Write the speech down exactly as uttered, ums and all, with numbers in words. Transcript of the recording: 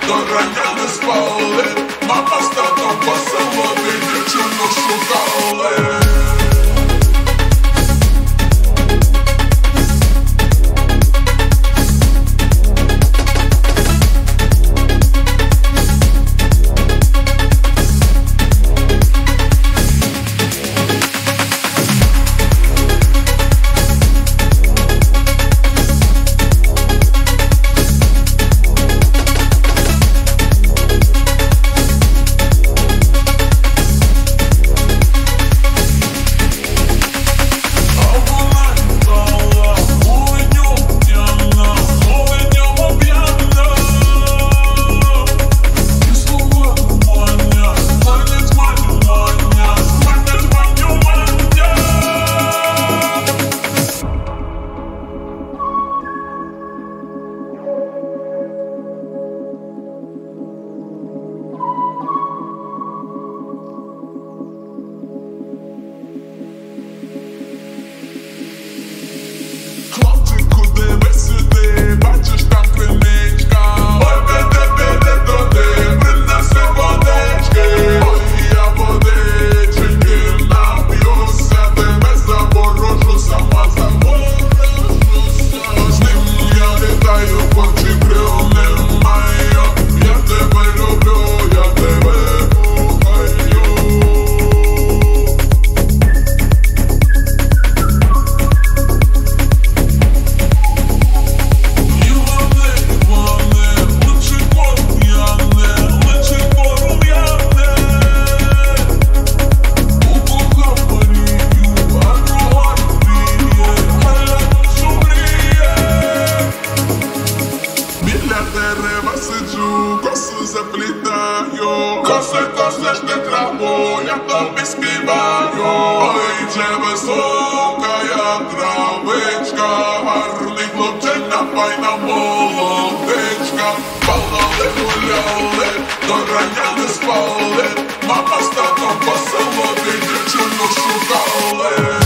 до рання не спали, мама з татом по селу дівчину шукали. Хлопчику, дивись сюди, бачиш там криничка. Ой, піди, піди туди, принеси водички. Ой, я водички нап'юся, тебе заворожу, сама заворожуся. З ним я літаю, очі крил не маю. Я тебе люблю, я тебе кохаю. Дерева сиджу, косу заплітаю. Коси, косиш ти траву, я тобі співаю. Ой, же висока я травичка, гарний хлопчина, файна молодичка. Палали, гуляли, до рання не спали, мама з татом по селу дівчину шукали.